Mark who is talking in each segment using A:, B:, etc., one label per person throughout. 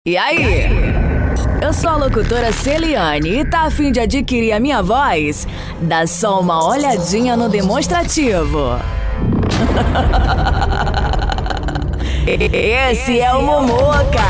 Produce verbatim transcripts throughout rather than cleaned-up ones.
A: E aí? Eu sou a locutora Celiane e tá a fim de adquirir a minha voz? Dá só uma olhadinha no demonstrativo. Esse é o Momoca.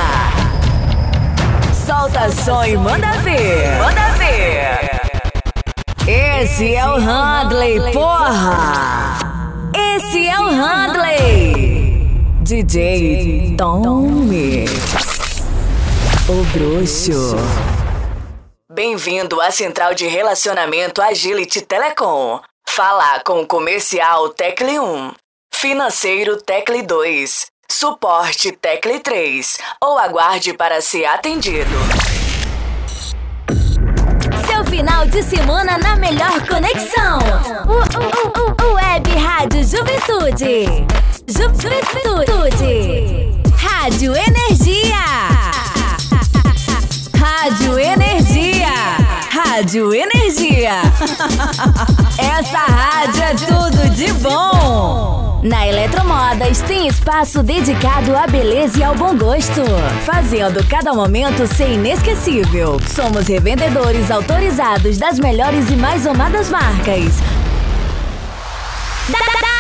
A: Solta som e manda ver. Manda ver. Esse é o Handley, porra. Esse é o Handley. D J Tommy, o bruxo. Bem-vindo à Central de Relacionamento Agility Telecom. Falar com comercial Tecle um, financeiro Tecle dois, suporte Tecle três ou aguarde para ser atendido.
B: Seu final de semana na melhor conexão. O, o, o, o Web Rádio Juventude. Ju, Juventude. Rádio Energia. Rádio Energia. Rádio Energia. Essa rádio é tudo de bom. Na Eletromodas tem espaço dedicado à beleza e ao bom gosto, fazendo cada momento ser inesquecível. Somos revendedores autorizados das melhores e mais amadas marcas. Da, da,